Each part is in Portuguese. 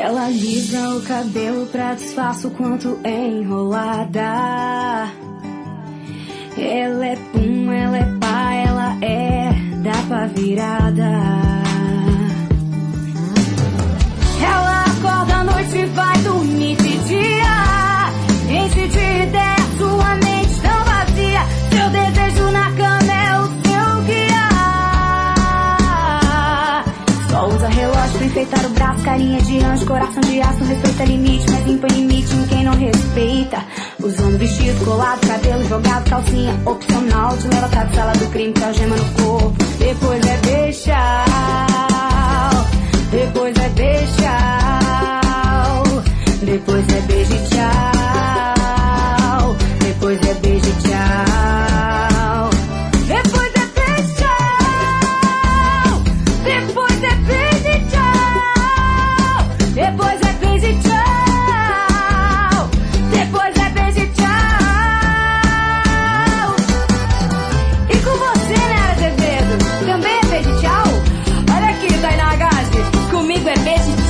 Ela alisa o cabelo pra disfarçar o quanto é enrolada. Ela é pum, ela é pá, ela é da pá virada. Ela acorda à noite e vai dormir de dia. Enche de ideia sua mente tão vazia. Seu desejo na cama é o seu guia. Só usa relógio pra enfeitar o braço. Carinha de anjo, coração de aço. Respeita limite, mas impõe limite em quem não respeita. Usando vestido colado, cabelo jogado, calcinha opcional. Te leva pra sala do crime, te algema no corpo. Depois é bestial. Depois é bestial. Depois é beijo e tchau. Depois é beijo e tchau. Depois é bestial. Depois é beijo e tchau. Depois é beijo e tchau. Depois é beijo e tchau. E com você, né, Azevedo? Também é beijo e tchau? Olha aqui, Tainá Gassi. Comigo é beijo e tchau.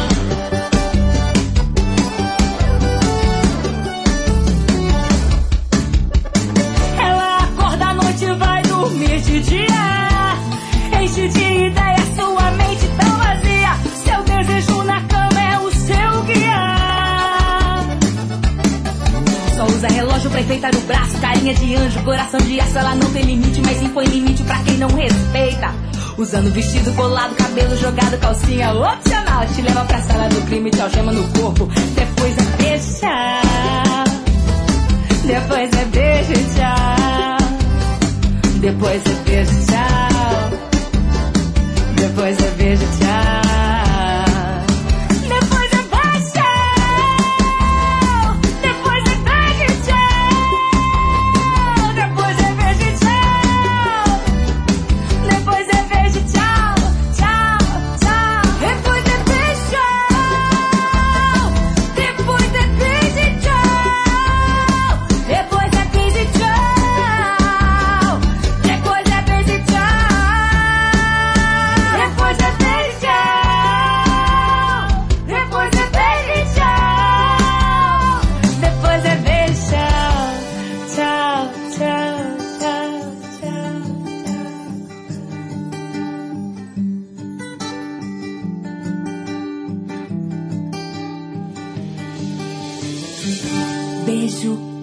De dia, enche de ideia sua mente tão vazia. Seu desejo na cama é o seu guia. Só usa relógio pra enfeitar o braço. Carinha de anjo, coração de aço. Ela não tem limite, mas impõe limite pra quem não respeita. Usando vestido colado, cabelo jogado, calcinha opcional. Te leva pra sala do crime, te algema no corpo. Depois é beijo, tchau. Depois é beijo, tchau. Depois é beijo, tchau. Depois é beijo, tchau. Depois é beijo, tchau. Depois é beijo, tchau. Depois é beijo, tchau. Depois é beijo, tchau. Tchau, tchau. Depois é beijo, tchau. Depois é beijo, tchau. Depois é beijo, tchau. Beijo.